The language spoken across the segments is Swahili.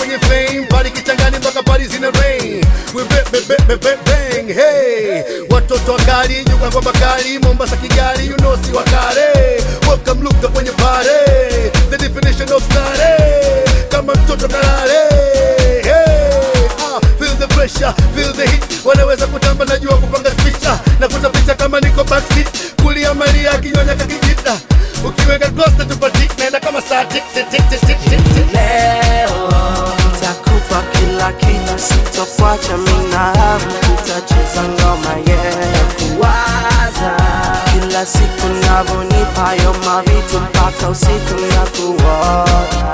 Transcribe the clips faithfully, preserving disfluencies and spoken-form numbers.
kwenye flame, party kichangani mpaka parties in the rain. We bip bip bip bip bip bang, hey. Watoto wakali, nyuka kwa bakari, Mombasa Kigali, you know si wakare. Welcome look up when you party, the definition of stare. Kama mtoto kalale, hey. Ah, feel the pressure, feel the heat. Wanaweza kutamba najua kupanga picha, na kuta picha kama niko backseat. Kulia Maria kinyonya kakijita, ukiweka close na tupati, naenda kama saa tick tick tick tick tick tick. Leo takupa kila kitu, sitofuacha mina, tutacheza ngoma yeah. Kuwaza kila siku navonipa yo mavitu mpaka usiku na kuota.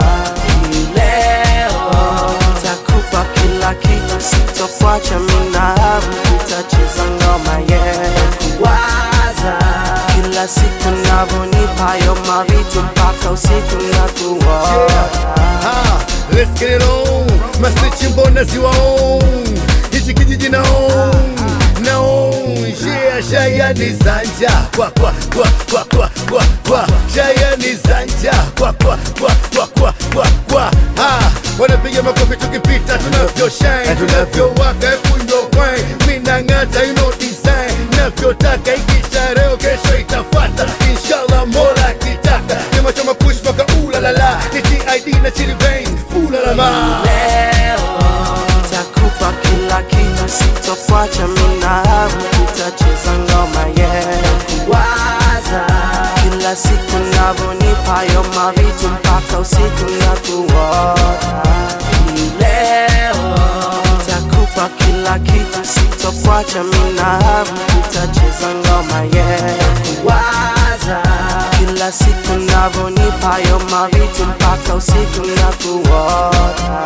Leo takupa kila kitu, sitofuacha mina, tutacheza ngoma yeah. Kuwaza kila siku navonipa yo mavitu mpaka usiku na kuota. Ah, let's get it on. Masnichi mbona si waon, hichi kijiji na on na on. Yeah, shaya ni zanja kwa kwa kwa kwa kwa kwa kwa. Shaya ni zanja kwa kwa kwa kwa kwa kwa kwa. Ah, wanapiga makofi tukipita, tunavyo shine, tunavyo waka kunyo wine. Mina ngata you know design, navyo taka ikisha leo kesho itafata. Inshallah mola kitaka, nema chama push waka ulalala. Ni T I D na chili veins, ulalala. Leo takupa kila kitu, sitofuacha mina, tutacheza ngoma yeah. Kuwaza kila siku navonipa yo mavitu mpaka usiku na kuota. Leo takupa kila kitu, sitofuacha mina, tutacheza ngoma yeah. Kuwaza kila siku navonipa yo mavitu mpaka usiku na kuota.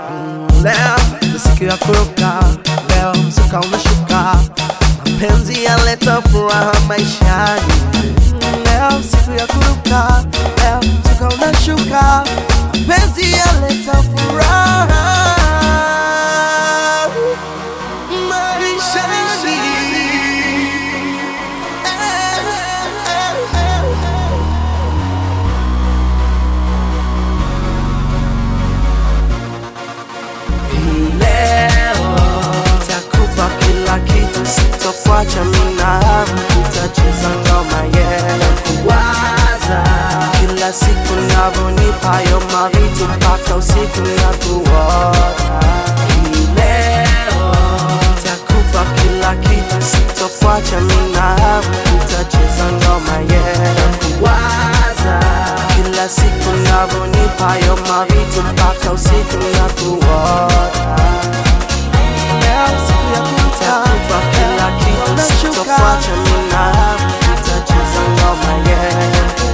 Leo ni siku ya kuruka, leo mzuka umeshuka, mapenzi yaleta furaha maishani. Leo siku ya kuruka, leo mzuka unashuka, mapenzi yaleta furaha maishani. Sitofuacha mina, tutacheza ngoma yeah. Kuwaza kila siku navonipa yo mavitu mpaka usiku na kuota. Leo takupa kila kitu, sitofuacha mina, tutacheza ngoma yeah. Kuwaza kila siku navonipa yo mavitu mpaka usiku na kuota. Takupa kila kitu, sitofuacha mina, tutacheza ngoma yeah.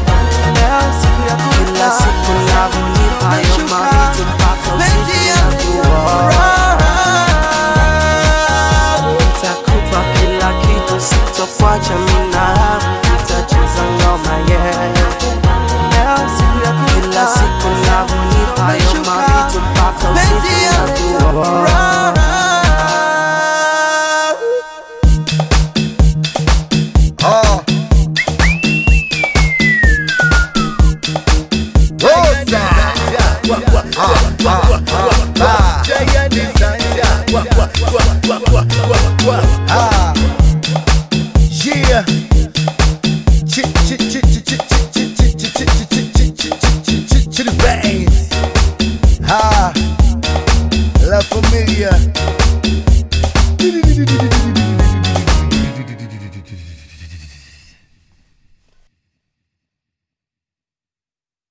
Kila siku navonipa yo mavitu mpaka usiku na kuota. Takupa kila kitu, sitofuacha mina, tutacheza ngoma yeah. Kila siku navonipa yo mavitu mpaka usiku na kuota. Jaya ni zanja, kwa kwa kwa kwa kwa kwa.